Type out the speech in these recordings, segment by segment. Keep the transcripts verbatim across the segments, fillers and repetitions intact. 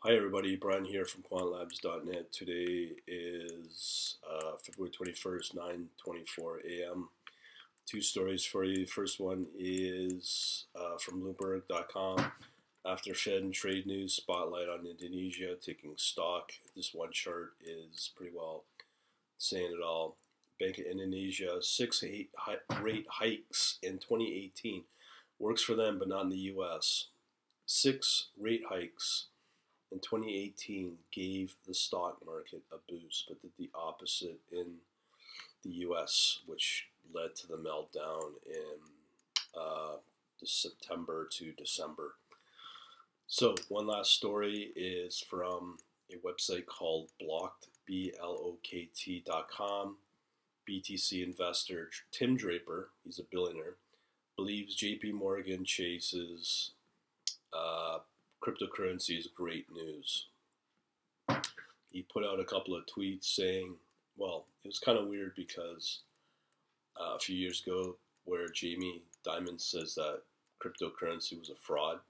Hi everybody, Brian here from quant labs dot net. Today is uh, February twenty-first, nine twenty-four a m Two stories for you. The first one is uh, from Bloomberg dot com. After Fed and trade news, spotlight on Indonesia taking stock. This one chart is pretty well saying it all. Bank of Indonesia, six eight hi- rate hikes in twenty eighteen. Works for them, but not in the U S. Six rate hikes in twenty eighteen gave the stock market a boost, but did the opposite in the U S, which led to the meltdown in uh, September to December. So one last story is from a website called Blocked, B L O K T dot com. B T C investor Tim Draper, he's a billionaire, believes J P Morgan Chase's uh, cryptocurrency is great news. He put out a couple of tweets saying, well, it was kind of weird because uh, a few years ago where Jamie Dimon says that cryptocurrency was a fraud.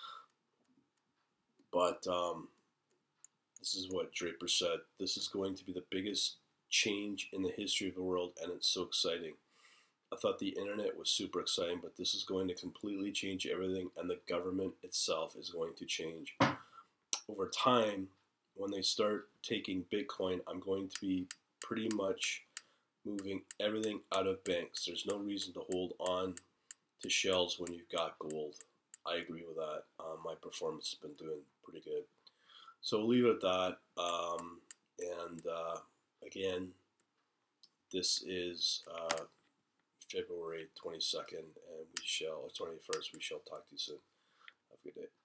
But um, this is what Draper said. This is going to be the biggest change in the history of the world, and it's so exciting. I thought the internet was super exciting, but this is going to completely change everything, and the government itself is going to change. Over time, when they start taking Bitcoin, I'm going to be pretty much moving everything out of banks. There's no reason to hold on to shells when you've got gold. I agree with that. Um, my performance has been doing pretty good. So we'll leave it at that. Um, and uh, again, this is uh, February twenty-second, and we shall, or twenty-first, we shall talk to you soon. Have a good day.